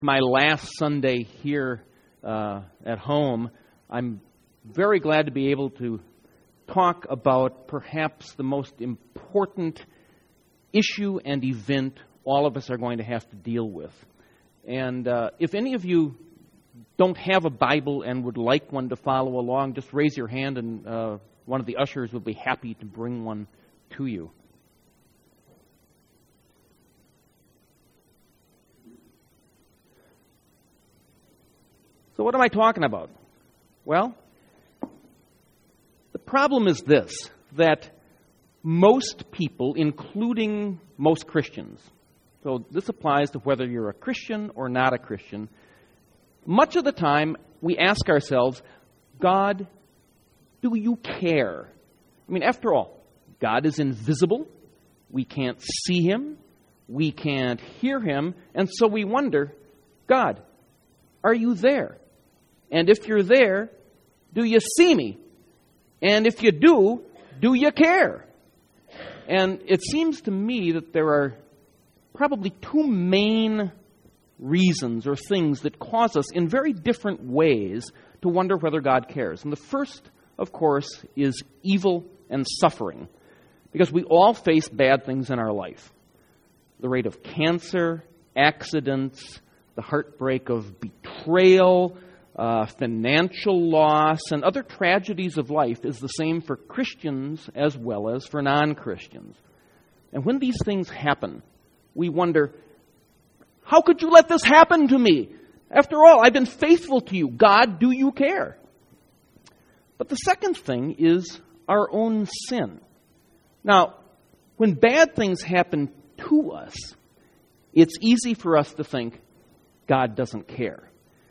my last Sunday here at home, I'm very glad to be able to talk about perhaps the most important issue and event all of us are going to have to deal with. And if any of you don't have a Bible and would like one to follow along, just raise your hand and one of the ushers will be happy to bring one to you. So what am I talking about? Well, the problem is this, that most people, including most Christians, so this applies to whether you're a Christian or not a Christian, much of the time we ask ourselves, God, do you care? I mean, after all, God is invisible. We can't see Him. We can't hear Him. And so we wonder, God, are you there? And if you're there, do you see me? And if you do you care? And it seems to me that there are probably two main reasons or things that cause us in very different ways to wonder whether God cares. And the first, of course, is evil and suffering, because we all face bad things in our life. The rate of cancer, accidents, the heartbreak of betrayal, financial loss, and other tragedies of life is the same for Christians as well as for non-Christians. And when these things happen, we wonder, how could you let this happen to me? After all, I've been faithful to you. God, do you care? But the second thing is our own sin. Now, when bad things happen to us, it's easy for us to think God doesn't care.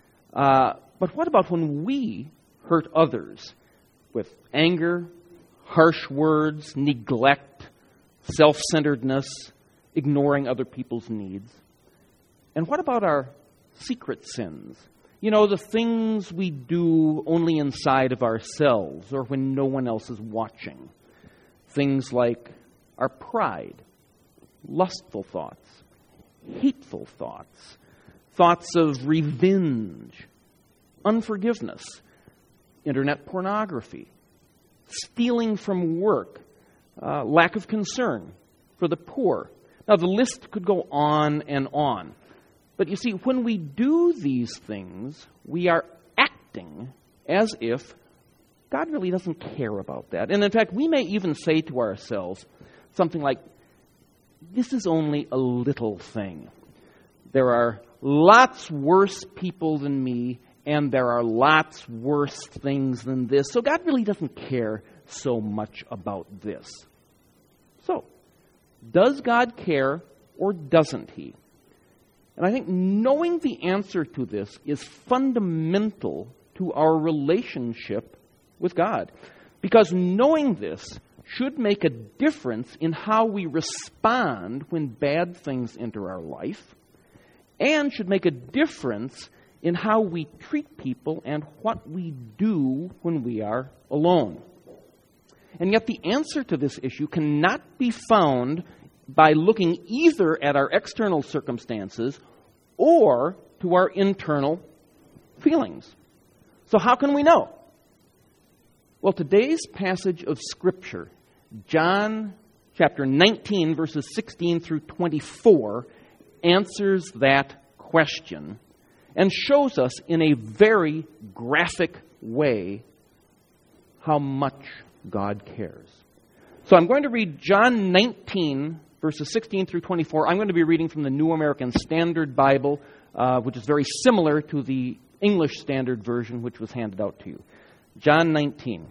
But what about when we hurt others with anger, harsh words, neglect, self-centeredness, ignoring other people's needs? And what about our secret sins? You know, the things we do only inside of ourselves or when no one else is watching. Things like our pride, lustful thoughts, hateful thoughts, thoughts of revenge, unforgiveness, internet pornography, stealing from work, lack of concern for the poor. Now, the list could go on and on. But you see, when we do these things, we are acting as if God really doesn't care about that. And in fact, we may even say to ourselves something like, this is only a little thing. There are lots worse people than me, and there are lots worse things than this. So God really doesn't care so much about this. So, does God care or doesn't He? And I think knowing the answer to this is fundamental to our relationship with God. Because knowing this should make a difference in how we respond when bad things enter our life, and should make a difference in how we treat people and what we do when we are alone. And yet the answer to this issue cannot be found by looking either at our external circumstances or to our internal feelings. So how can we know? Well, today's passage of Scripture, John chapter 19, verses 16 through 24, answers that question and shows us in a very graphic way how much God cares. So I'm going to read John 19, verses 16 through 24. I'm going to be reading from the New American Standard Bible, which is very similar to the English Standard Version, which was handed out to you. John 19.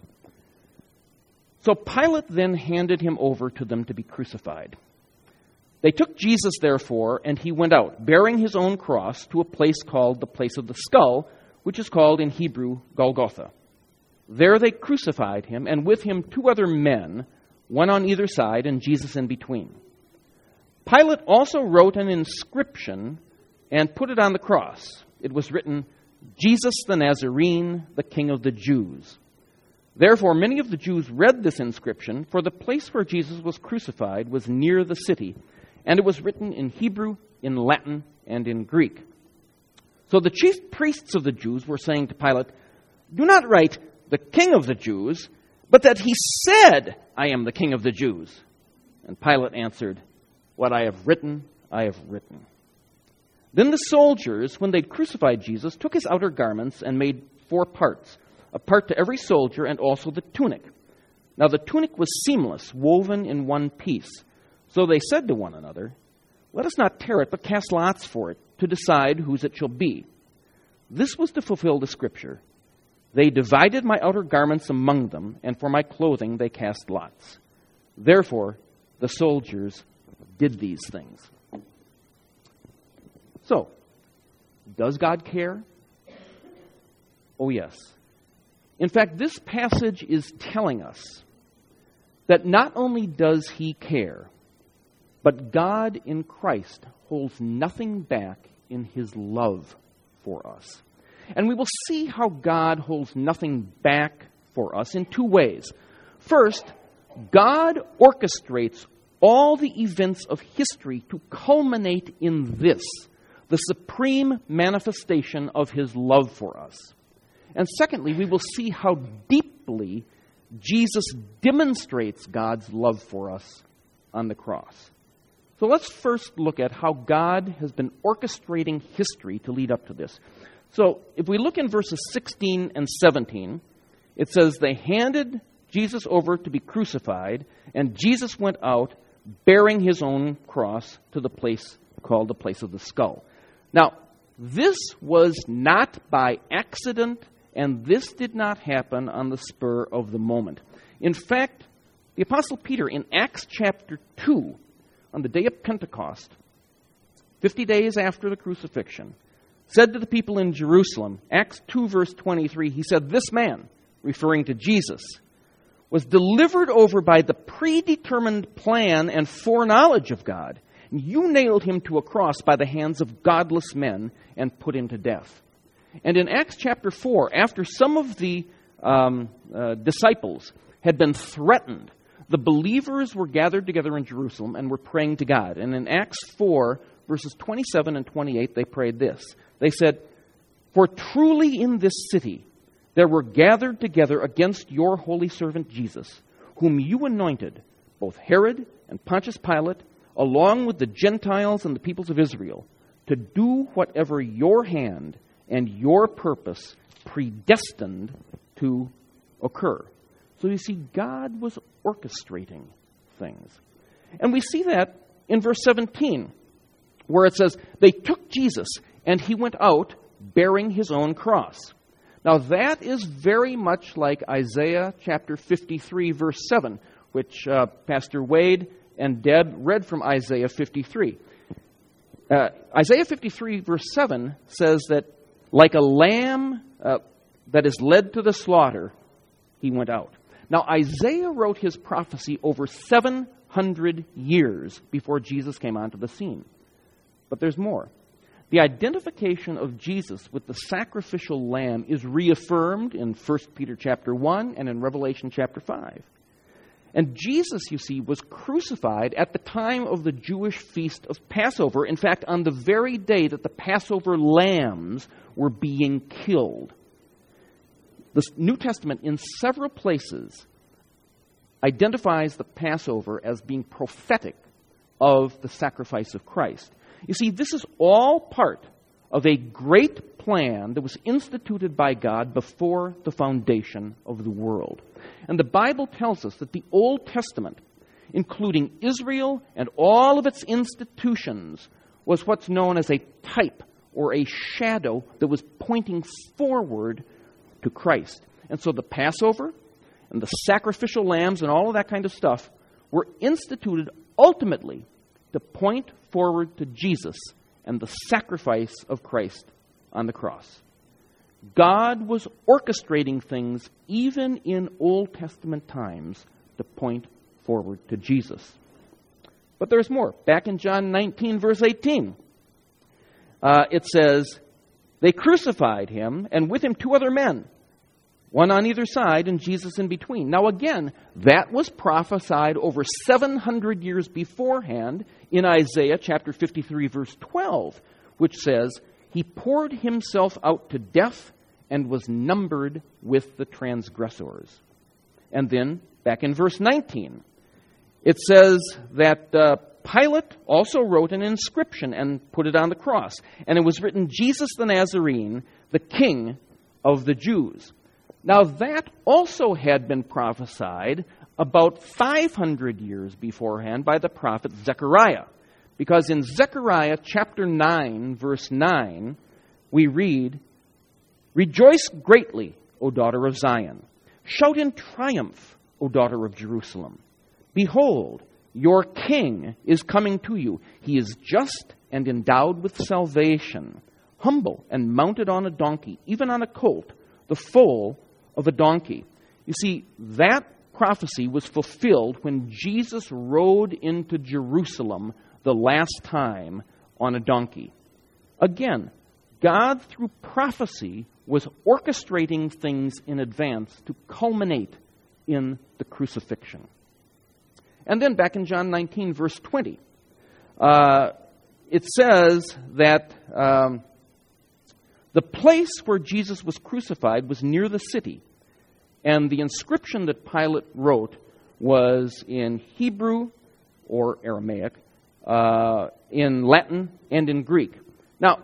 So Pilate then handed him over to them to be crucified. They took Jesus, therefore, and he went out, bearing his own cross, to a place called the Place of the Skull, which is called in Hebrew Golgotha. There they crucified him, and with him 2 other men, one on either side, and Jesus in between. Pilate also wrote an inscription and put it on the cross. It was written, Jesus the Nazarene, the King of the Jews. Therefore, many of the Jews read this inscription, for the place where Jesus was crucified was near the city, and it was written in Hebrew, in Latin, and in Greek. So the chief priests of the Jews were saying to Pilate, "Do not write, 'the King of the Jews,' but that he said, 'I am the King of the Jews.'" And Pilate answered, "What I have written, I have written." Then the soldiers, when they'd crucified Jesus, took his outer garments and made 4 parts, a part to every soldier and also the tunic. Now the tunic was seamless, woven in one piece. So they said to one another, "Let us not tear it, but cast lots for it, to decide whose it shall be." This was to fulfill the scripture. "They divided my outer garments among them, and for my clothing they cast lots." Therefore, the soldiers did these things. So, does God care? Oh, yes. In fact, this passage is telling us that not only does he care, but God in Christ holds nothing back in his love for us. And we will see how God holds nothing back for us in 2 ways. First, God orchestrates all the events of history to culminate in this, the supreme manifestation of his love for us. And secondly, we will see how deeply Jesus demonstrates God's love for us on the cross. So let's first look at how God has been orchestrating history to lead up to this. So if we look in verses 16 and 17, it says, "They handed Jesus over to be crucified, and Jesus went out bearing his own cross to the place called the place of the skull." Now, this was not by accident, and this did not happen on the spur of the moment. In fact, the Apostle Peter in Acts chapter 2, on the day of Pentecost, 50 days after the crucifixion, said to the people in Jerusalem, Acts 2 verse 23, he said, "This man," referring to Jesus, "was delivered over by the predetermined plan and foreknowledge of God. You nailed him to a cross by the hands of godless men and put him to death." And in Acts chapter 4, after some of the disciples had been threatened, the believers were gathered together in Jerusalem and were praying to God. And in Acts 4, verses 27 and 28, they prayed this. They said, "For truly in this city there were gathered together against your holy servant Jesus, whom you anointed, both Herod and Pontius Pilate, along with the Gentiles and the peoples of Israel, to do whatever your hand and your purpose predestined to occur." So you see, God was orchestrating things. And we see that in verse 17, where it says, "They took Jesus, and he went out bearing his own cross." Now that is very much like Isaiah chapter 53, verse 7, which Pastor Wade and Deb read from Isaiah 53. Isaiah 53, verse 7 says that like a lamb that is led to the slaughter, he went out. Now, Isaiah wrote his prophecy over 700 years before Jesus came onto the scene. But there's more. The identification of Jesus with the sacrificial lamb is reaffirmed in 1 Peter chapter 1 and in Revelation chapter 5. And Jesus, you see, was crucified at the time of the Jewish feast of Passover. In fact, on the very day that the Passover lambs were being killed. The New Testament, in several places, identifies the Passover as being prophetic of the sacrifice of Christ. You see, this is all part of a great plan that was instituted by God before the foundation of the world. And the Bible tells us that the Old Testament, including Israel and all of its institutions, was what's known as a type or a shadow that was pointing forward to Christ. And so the Passover and the sacrificial lambs and all of that kind of stuff were instituted ultimately to point forward to Jesus and the sacrifice of Christ on the cross. God was orchestrating things even in Old Testament times to point forward to Jesus. But there's more. Back in John 19, verse 18, it says, "They crucified him, and with him 2 other men, one on either side and Jesus in between." Now again, that was prophesied over 700 years beforehand in Isaiah chapter 53, verse 12, which says, he poured himself out to death and was numbered with the transgressors. And then, back in verse 19, it says that Pilate also wrote an inscription and put it on the cross. And it was written, Jesus the Nazarene, the King of the Jews. Now that also had been prophesied about 500 years beforehand by the prophet Zechariah. Because in Zechariah chapter 9, verse 9, we read, Rejoice greatly, O daughter of Zion. Shout in triumph, O daughter of Jerusalem. Behold, your king is coming to you. He is just and endowed with salvation, humble and mounted on a donkey, even on a colt, the foal of a donkey. You see, that prophecy was fulfilled when Jesus rode into Jerusalem the last time on a donkey. Again, God, through prophecy, was orchestrating things in advance to culminate in the crucifixion. And then back in John 19, verse 20, it says that the place where Jesus was crucified was near the city. And the inscription that Pilate wrote was in Hebrew or Aramaic, in Latin, and in Greek. Now,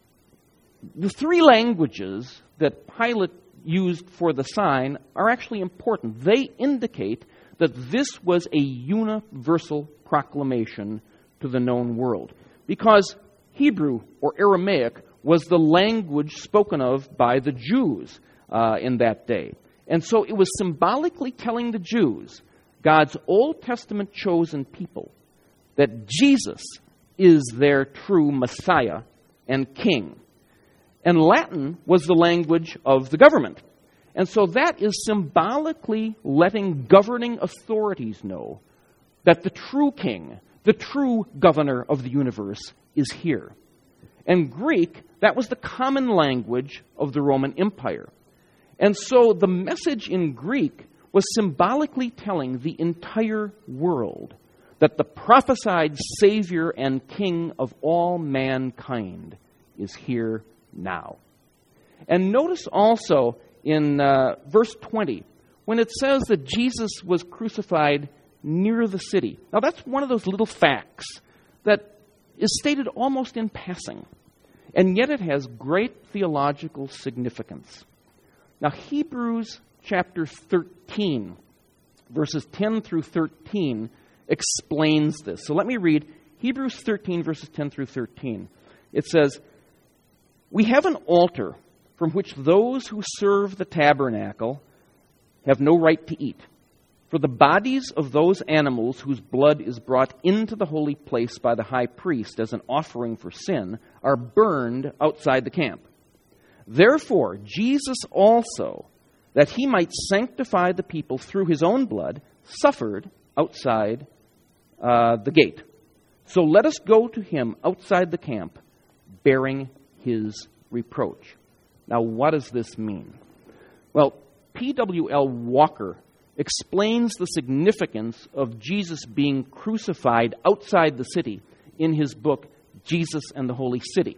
the three languages that Pilate used for the sign are actually important. They indicate that this was a universal proclamation to the known world. Because Hebrew or Aramaic was the language spoken of by the Jews in that day. And so it was symbolically telling the Jews, God's Old Testament chosen people, that Jesus is their true Messiah and King. And Latin was the language of the government. And so that is symbolically letting governing authorities know that the true king, the true governor of the universe, is here. And Greek, that was the common language of the Roman Empire. And so the message in Greek was symbolically telling the entire world that the prophesied Savior and King of all mankind is here now. And notice also in verse 20, when it says that Jesus was crucified near the city. Now that's one of those little facts that is stated almost in passing, and yet it has great theological significance. Now Hebrews chapter 13, verses 10 through 13, explains this. So let me read Hebrews 13, verses 10 through 13. It says, We have an altar from which those who serve the tabernacle have no right to eat. For the bodies of those animals whose blood is brought into the holy place by the high priest as an offering for sin are burned outside the camp. Therefore, Jesus also, that he might sanctify the people through his own blood, suffered outside the gate. So let us go to him outside the camp, bearing his reproach. Now, what does this mean? Well, P.W.L. Walker explains the significance of Jesus being crucified outside the city in his book, Jesus and the Holy City.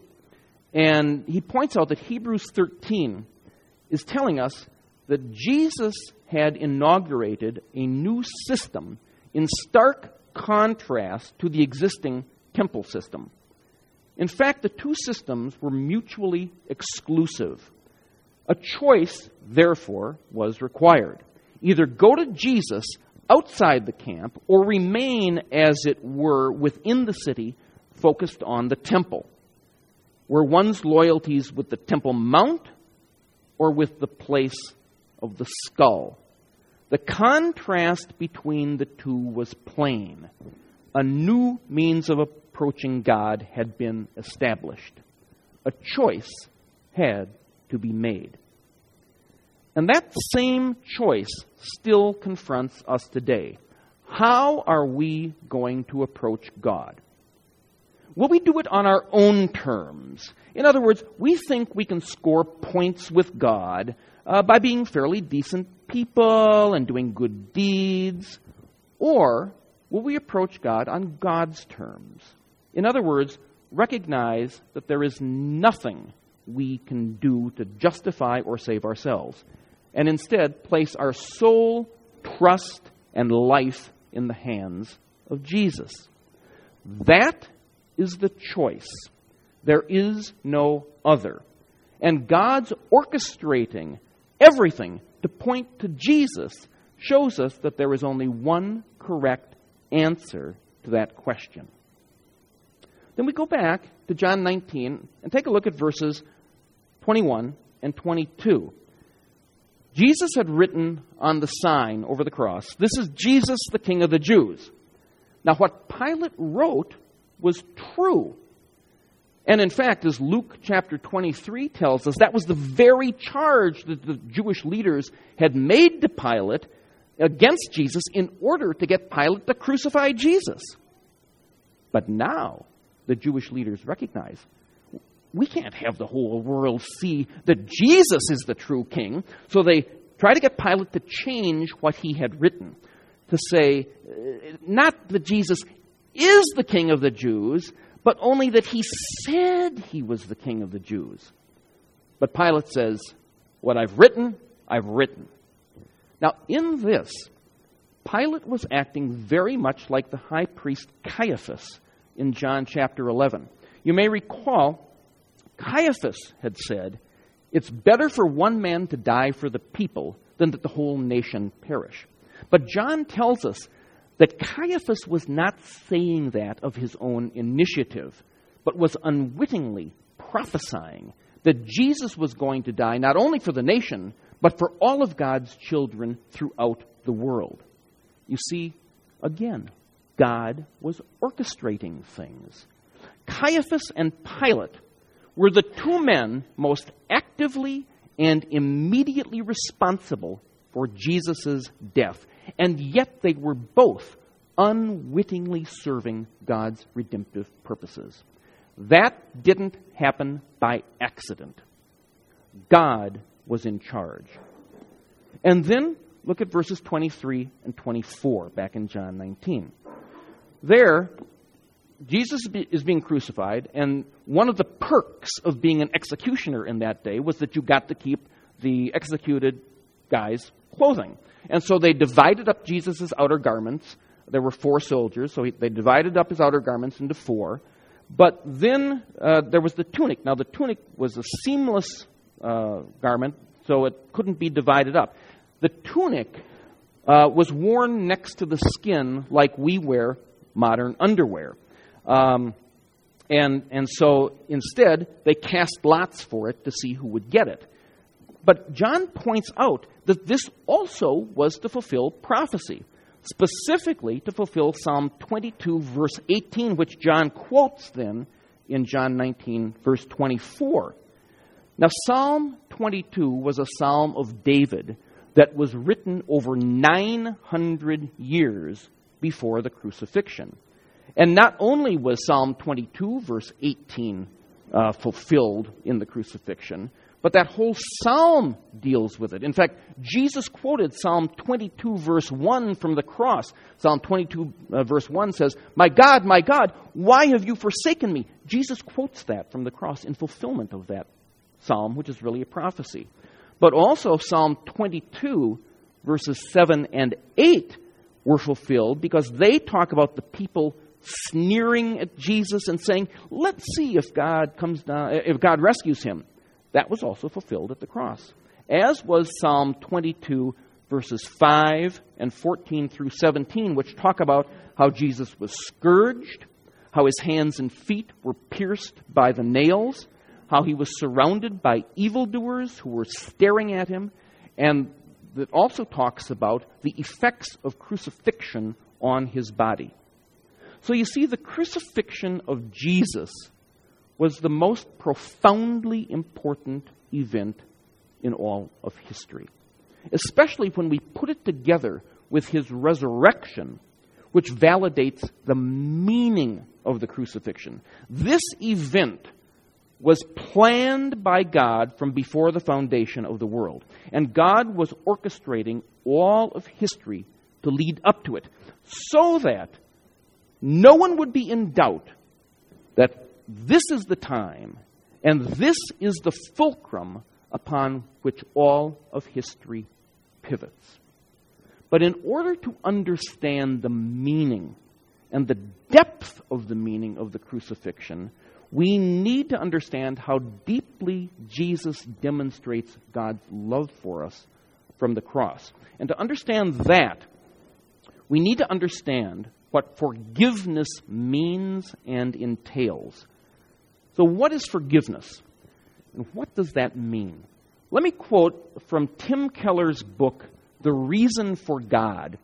And he points out that Hebrews 13 is telling us that Jesus had inaugurated a new system in stark contrast to the existing temple system. In fact, the two systems were mutually exclusive. A choice, therefore, was required. Either go to Jesus outside the camp or remain, as it were, within the city, focused on the temple. Were one's loyalties with the Temple Mount or with the place of the skull? The contrast between the two was plain. A new means of approaching God had been established. A choice had to be made. And that same choice still confronts us today. How are we going to approach God? Will we do it on our own terms? In other words, we think we can score points with God by being fairly decent people and doing good deeds. Or will we approach God on God's terms? In other words, recognize that there is nothing we can do to justify or save ourselves, and instead place our sole trust and life in the hands of Jesus. That is the choice. There is no other. And God's orchestrating everything to point to Jesus shows us that there is only one correct answer to that question. Then we go back to John 19 and take a look at verses 21 and 22. Jesus had written on the sign over the cross, "This is Jesus, the King of the Jews." Now, what Pilate wrote was true. And in fact, as Luke chapter 23 tells us, that was the very charge that the Jewish leaders had made to Pilate against Jesus in order to get Pilate to crucify Jesus. But now, the Jewish leaders recognize, we can't have the whole world see that Jesus is the true king. So they try to get Pilate to change what he had written, to say, not that Jesus is the King of the Jews, but only that he said he was the King of the Jews. But Pilate says, what I've written, I've written. Now, in this, Pilate was acting very much like the high priest Caiaphas in John chapter 11. You may recall, Caiaphas had said, it's better for one man to die for the people than that the whole nation perish. But John tells us that Caiaphas was not saying that of his own initiative, but was unwittingly prophesying that Jesus was going to die not only for the nation, but for all of God's children throughout the world. You see, again, God was orchestrating things. Caiaphas and Pilate were the two men most actively and immediately responsible for Jesus' death. And yet they were both unwittingly serving God's redemptive purposes. That didn't happen by accident. God was in charge. And then look at verses 23 and 24 back in John 19. There, Jesus is being crucified, and one of the perks of being an executioner in that day was that you got to keep the executed guy's clothing. And so they divided up Jesus' outer garments. There were 4 soldiers, so they divided up his outer garments into 4. But then there was the tunic. Now, the tunic was a seamless garment, so it couldn't be divided up. The tunic was worn next to the skin like we wear modern underwear. And so instead, they cast lots for it to see who would get it. But John points out that this also was to fulfill prophecy, specifically to fulfill Psalm 22, verse 18, which John quotes then in John 19, verse 24. Now, Psalm 22 was a psalm of David that was written over 900 years before the crucifixion. And not only was Psalm 22, verse 18, fulfilled in the crucifixion, but that whole psalm deals with it. In fact, Jesus quoted Psalm 22, verse 1 from the cross. Psalm 22, verse 1 says, my God, why have you forsaken me?" Jesus quotes that from the cross in fulfillment of that psalm, which is really a prophecy. But also Psalm 22, verses 7 and 8 were fulfilled because they talk about the people sneering at Jesus and saying, let's see if God comes down, if God rescues him. That was also fulfilled at the cross. As was Psalm 22, verses 5 and 14 through 17, which talk about how Jesus was scourged, how his hands and feet were pierced by the nails, how he was surrounded by evildoers who were staring at him, and that also talks about the effects of crucifixion on his body. So you see, the crucifixion of Jesus was the most profoundly important event in all of history, especially when we put it together with his resurrection, which validates the meaning of the crucifixion. This event was planned by God from before the foundation of the world, and God was orchestrating all of history to lead up to it, so that no one would be in doubt that this is the time, and this is the fulcrum upon which all of history pivots. But in order to understand the meaning and the depth of the meaning of the crucifixion, we need to understand how deeply Jesus demonstrates God's love for us from the cross. And to understand that, we need to understand what forgiveness means and entails. So what is forgiveness? And what does that mean? Let me quote from Tim Keller's book, The Reason for God.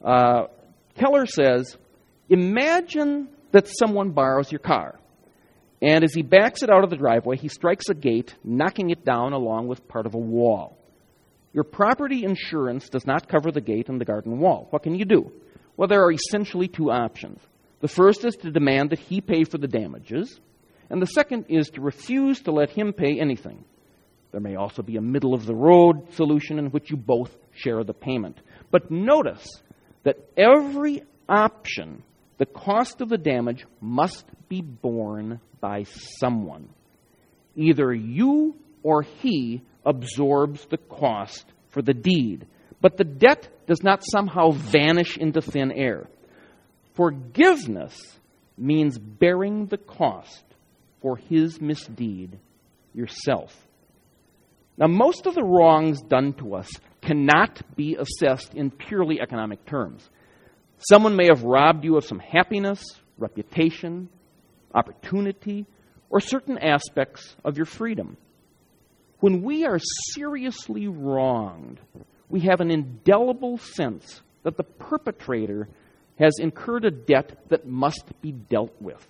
Keller says, imagine that someone borrows your car. And as he backs it out of the driveway, he strikes a gate, knocking it down along with part of a wall. Your property insurance does not cover the gate and the garden wall. What can you do? Well, there are essentially two options. The first is to demand that he pay for the damages, and the second is to refuse to let him pay anything. There may also be a middle-of-the-road solution in which you both share the payment. But notice that every option, the cost of the damage must be borne by someone. Either you or he absorbs the cost for the deed, but the debt does not somehow vanish into thin air. Forgiveness means bearing the cost for his misdeed yourself. Now, most of the wrongs done to us cannot be assessed in purely economic terms. Someone may have robbed you of some happiness, reputation, opportunity, or certain aspects of your freedom. When we are seriously wronged, we have an indelible sense that the perpetrator has incurred a debt that must be dealt with.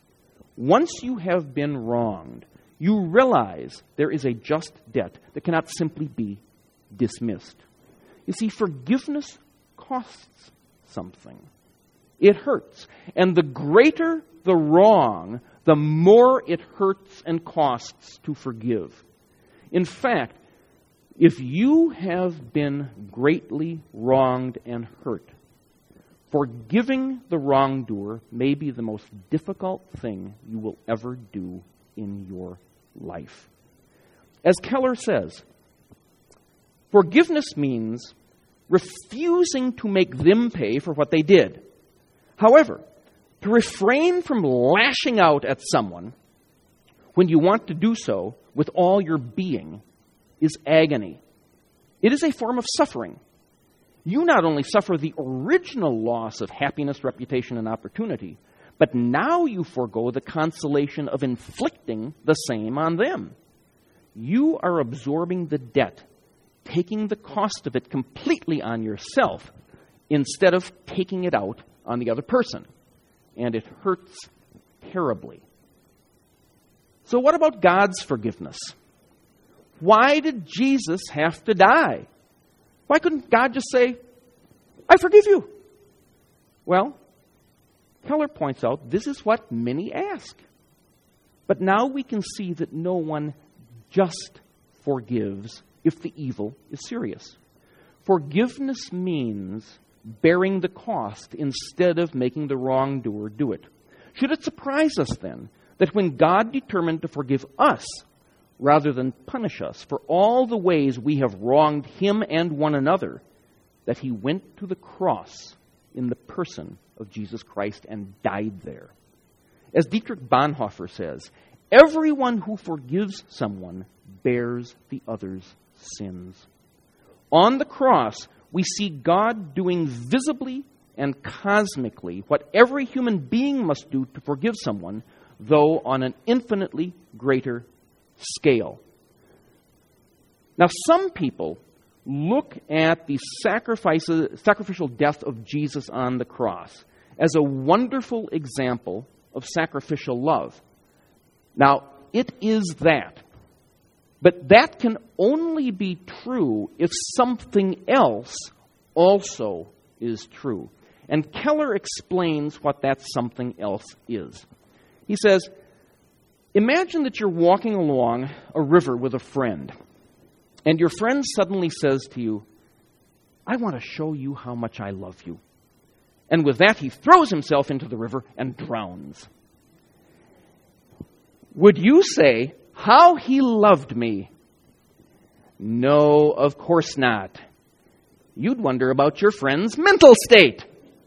Once you have been wronged, you realize there is a just debt that cannot simply be dismissed. You see, forgiveness costs something. It hurts. And the greater the wrong, the more it hurts and costs to forgive. In fact, if you have been greatly wronged and hurt, forgiving the wrongdoer may be the most difficult thing you will ever do in your life. As Keller says, forgiveness means refusing to make them pay for what they did. However, to refrain from lashing out at someone when you want to do so with all your being is agony. It is a form of suffering. You not only suffer the original loss of happiness, reputation, and opportunity, but now you forego the consolation of inflicting the same on them. You are absorbing the debt, taking the cost of it completely on yourself instead of taking it out on the other person. And it hurts terribly. So what about God's forgiveness? Why did Jesus have to die? Why couldn't God just say, I forgive you? Well, Keller points out this is what many ask. But now we can see that no one just forgives if the evil is serious. Forgiveness means bearing the cost instead of making the wrongdoer do it. Should it surprise us then that when God determined to forgive us rather than punish us for all the ways we have wronged him and one another, that he went to the cross in the person of Jesus Christ and died there? As Dietrich Bonhoeffer says, everyone who forgives someone bears the other's sins. On the cross, we see God doing visibly and cosmically what every human being must do to forgive someone, though on an infinitely greater scale. Now, some people look at the sacrificial death of Jesus on the cross as a wonderful example of sacrificial love. Now, it is that. But that can only be true if something else also is true. And Keller explains what that something else is. He says, imagine that you're walking along a river with a friend, and your friend suddenly says to you, I want to show you how much I love you. And with that, he throws himself into the river and drowns. would you say, "How he loved me"? No, of course not. You'd wonder about your friend's mental state.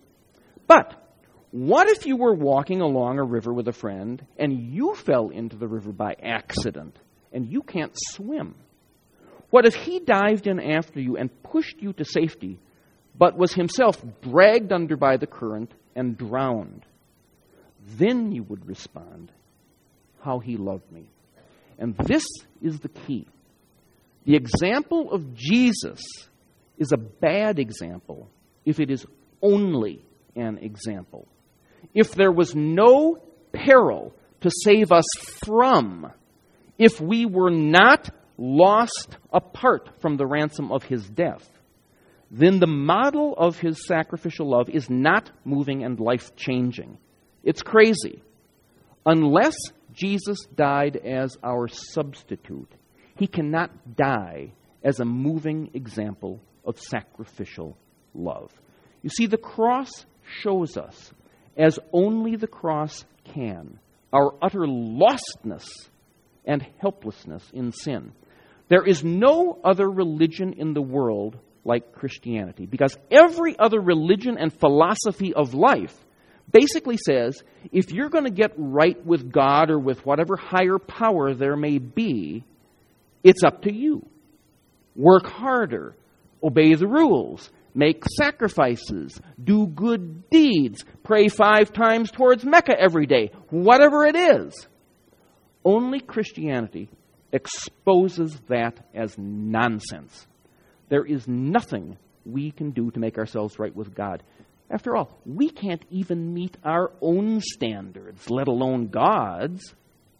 But what if you were walking along a river with a friend and you fell into the river by accident and you can't swim? What if he dived in after you and pushed you to safety, but was himself dragged under by the current and drowned? Then you would respond, "How he loved me." And this is the key. The example of Jesus is a bad example if it is only an example. If there was no peril to save us from, if we were not lost apart from the ransom of his death, then the model of his sacrificial love is not moving and life-changing. It's crazy. Unless Jesus died as our substitute, he cannot die as a moving example of sacrificial love. You see, the cross shows us, as only the cross can, our utter lostness and helplessness in sin. There is no other religion in the world like Christianity, because every other religion and philosophy of life basically says, if you're going to get right with God or with whatever higher power there may be, it's up to you. Work harder, obey the rules, make sacrifices, do good deeds, pray 5 times towards Mecca every day, whatever it is. Only Christianity exposes that as nonsense. There is nothing we can do to make ourselves right with God. After all, we can't even meet our own standards, let alone God's.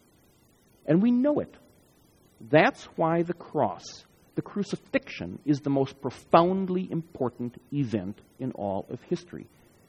And we know it. That's why the cross, the crucifixion, is the most profoundly important event in all of history.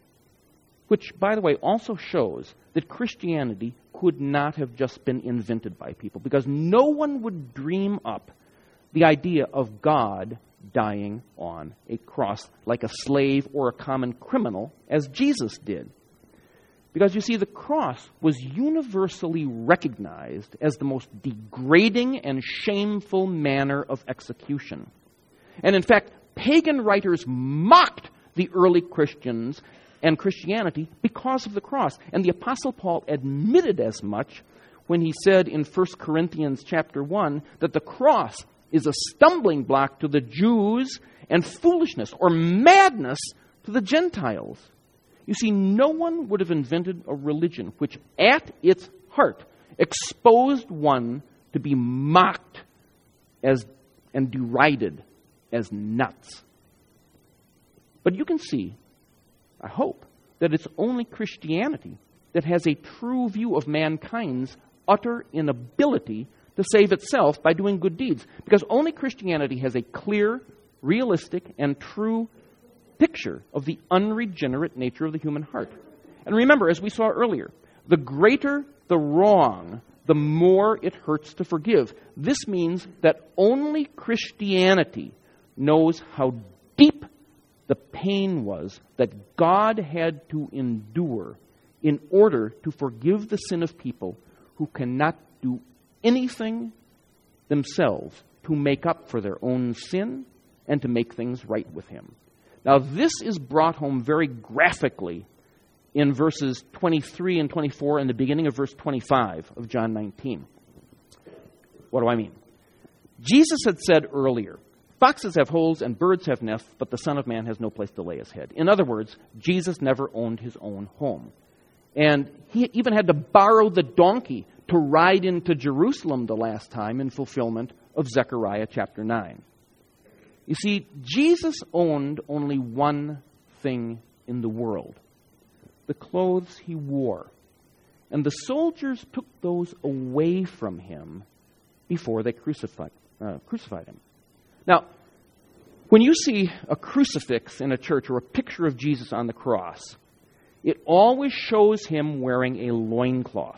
Which, by the way, also shows that Christianity could not have just been invented by people, because no one would dream up the idea of God dying on a cross like a slave or a common criminal, as Jesus did. Because, you see, the cross was universally recognized as the most degrading and shameful manner of execution. And in fact, pagan writers mocked the early Christians and Christianity because of the cross. And the Apostle Paul admitted as much when he said in 1 Corinthians chapter 1 that the cross is a stumbling block to the Jews and foolishness or madness to the Gentiles. You see, no one would have invented a religion which at its heart exposed one to be mocked as and derided as nuts. But you can see, I hope, that it's only Christianity that has a true view of mankind's utter inability to save itself by doing good deeds. Because only Christianity has a clear, realistic, and true picture of the unregenerate nature of the human heart. And remember, as we saw earlier, the greater the wrong, the more it hurts to forgive. This means that only Christianity knows how deep the pain was that God had to endure in order to forgive the sin of people who cannot do anything themselves to make up for their own sin and to make things right with him. Now, this is brought home very graphically in verses 23 and 24 and the beginning of verse 25 of John 19. What do I mean? Jesus had said earlier, "Foxes have holes and birds have nests, but the Son of Man has no place to lay his head." In other words, Jesus never owned his own home. And he even had to borrow the donkey to ride into Jerusalem the last time in fulfillment of Zechariah chapter 9. You see, Jesus owned only one thing in the world: the clothes he wore. And the soldiers took those away from him before they crucified him. Now, when you see a crucifix in a church or a picture of Jesus on the cross, it always shows him wearing a loincloth.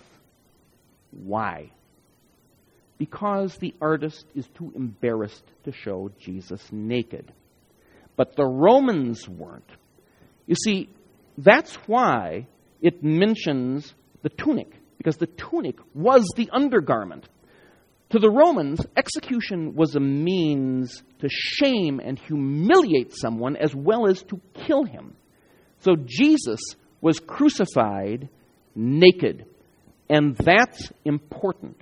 Why? Because the artist is too embarrassed to show Jesus naked. But the Romans weren't. You see, that's why it mentions the tunic because the tunic was the undergarment. To the Romans, execution was a means to shame and humiliate someone as well as to kill him. So Jesus was crucified naked. And that's important.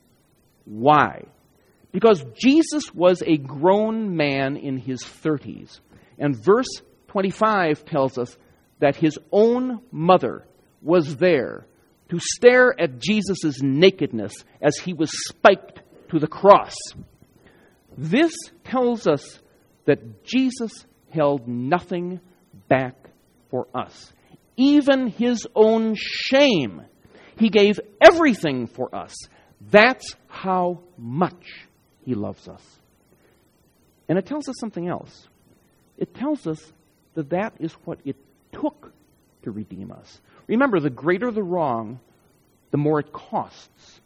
Why? Because Jesus was a grown man in his 30s. And verse 25 tells us that his own mother was there to stare at Jesus' nakedness as he was spiked to the cross. This tells us that Jesus held nothing back for us. Even his own shame. He gave everything for us. That's how much he loves us. And it tells us something else. It tells us that that is what it took to redeem us. Remember, the greater the wrong, the more it costs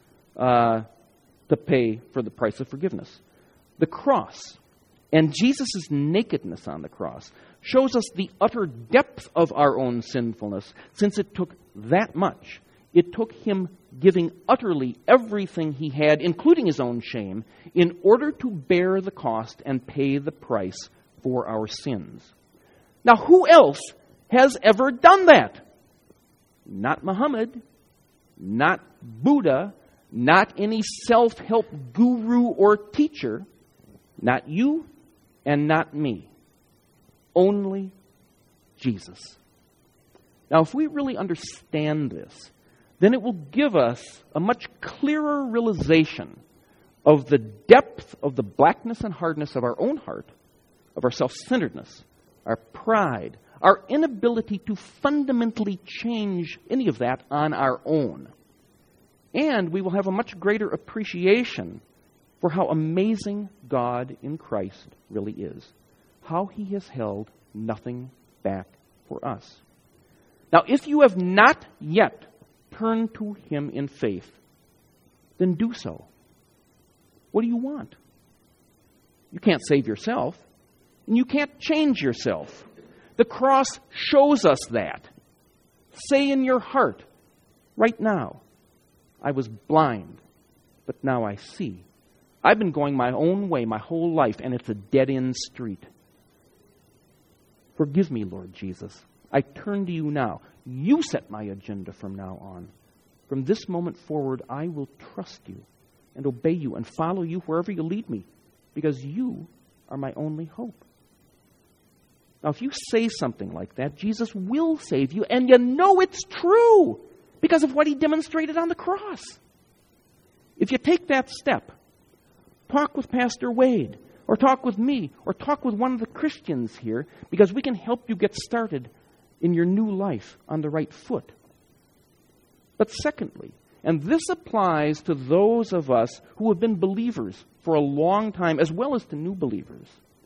to pay for the price of forgiveness. The cross and Jesus' nakedness on the cross shows us the utter depth of our own sinfulness, since it took that much. It took him giving utterly everything he had, including his own shame, in order to bear the cost and pay the price for our sins. Now, who else has ever done that? Not Muhammad, not Buddha, not any self-help guru or teacher, not you and not me. Only Jesus. Now, if we really understand this, then it will give us a much clearer realization of the depth of the blackness and hardness of our own heart, of our self-centeredness, our pride, our inability to fundamentally change any of that on our own. And we will have a much greater appreciation for how amazing God in Christ really is. How he has held nothing back for us. Now, if you have not yet turned to him in faith, then do so. What do you want? You can't save yourself, and you can't change yourself. The cross shows us that. Say in your heart, right now, I was blind, but now I see. I've been going my own way my whole life, and it's a dead-end street. Forgive me, Lord Jesus. I turn to you now. You set my agenda from now on. From this moment forward, I will trust you and obey you and follow you wherever you lead me, because you are my only hope. Now, if you say something like that, Jesus will save you, and you know it's true because of what he demonstrated on the cross. If you take that step, talk with Pastor Wade, or talk with me, or talk with one of the Christians here, because we can help you get started in your new life on the right foot. But secondly, and this applies to those of us who have been believers for a long time, as well as to new believers,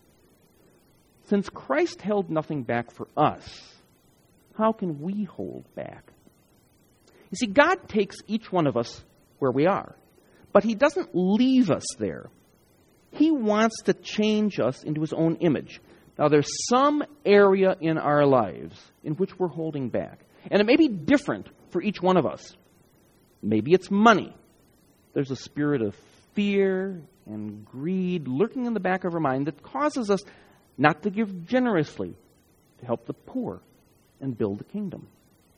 since Christ held nothing back for us, how can we hold back? You see, God takes each one of us where we are, but he doesn't leave us there. He wants to change us into his own image. Now, there's some area in our lives in which we're holding back. And it may be different for each one of us. Maybe it's money. There's a spirit of fear and greed lurking in the back of our mind that causes us not to give generously to help the poor and build the kingdom.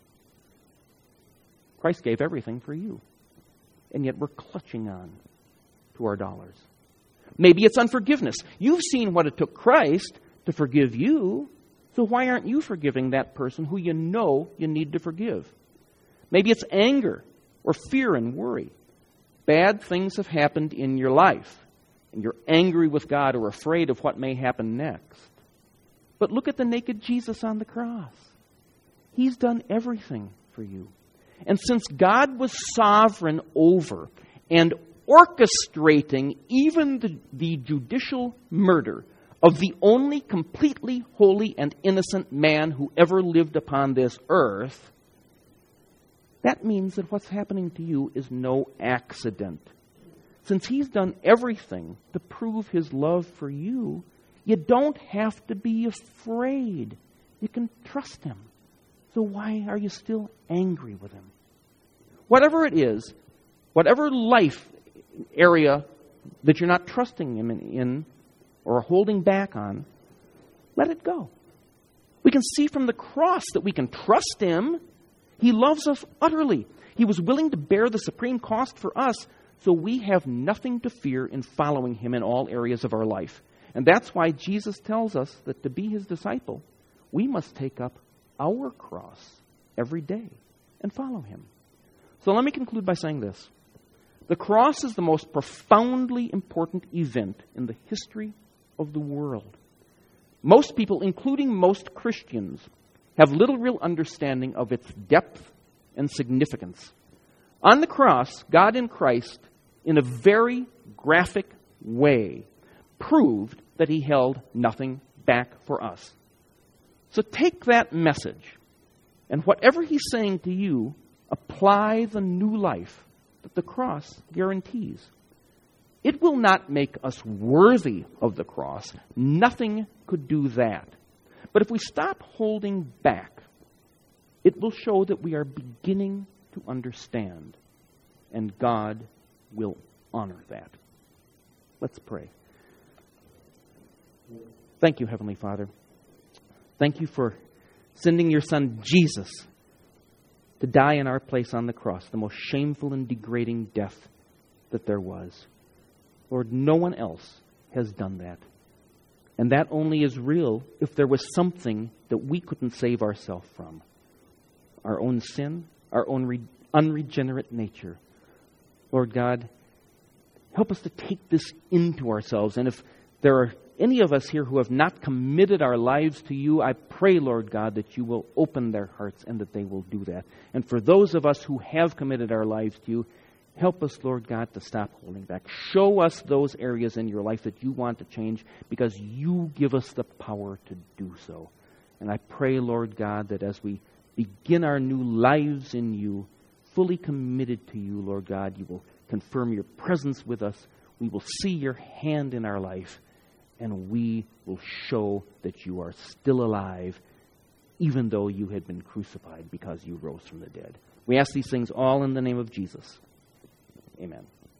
Christ gave everything for you. And yet we're clutching on to our dollars. Maybe it's unforgiveness. You've seen what it took Christ to forgive you, so why aren't you forgiving that person who you know you need to forgive? Maybe it's anger or fear and worry. Bad things have happened in your life, and you're angry with God or afraid of what may happen next. But look at the naked Jesus on the cross. He's done everything for you. And since God was sovereign over and orchestrating even the judicial murder of the only completely holy and innocent man who ever lived upon this earth, that means that what's happening to you is no accident. Since he's done everything to prove his love for you, you don't have to be afraid. You can trust him. So why are you still angry with him? Whatever it is, whatever life area that you're not trusting Him in or holding back on, let it go. We can see from the cross that we can trust Him. He loves us utterly. He was willing to bear the supreme cost for us, so we have nothing to fear in following Him in all areas of our life. And that's why Jesus tells us that to be His disciple, we must take up our cross every day and follow Him. So let me conclude by saying this. The cross is the most profoundly important event in the history of the world. Most people, including most Christians, have little real understanding of its depth and significance. On the cross, God in Christ, in a very graphic way, proved that He held nothing back for us. So take that message, and whatever He's saying to you, apply the new life that the cross guarantees. It will not make us worthy of the cross. Nothing could do that. But if we stop holding back, it will show that we are beginning to understand, and God will honor that. Let's pray. Thank you, Heavenly Father. Thank you for sending your Son, Jesus, to die in our place on the cross, the most shameful and degrading death that there was. Lord, no one else has done that. And that only is real if there was something that we couldn't save ourselves from. Our own sin, our own unregenerate nature. Lord God, help us to take this into ourselves. And if there are any of us here who have not committed our lives to you, I pray, Lord God, that you will open their hearts and that they will do that. And for those of us who have committed our lives to you, help us, Lord God, to stop holding back. Show us those areas in your life that you want to change, because you give us the power to do so. And I pray, Lord God, that as we begin our new lives in you, fully committed to you, Lord God, you will confirm your presence with us. We will see your hand in our life, and we will show that you are still alive, even though you had been crucified, because you rose from the dead. We ask these things all in the name of Jesus. Amen.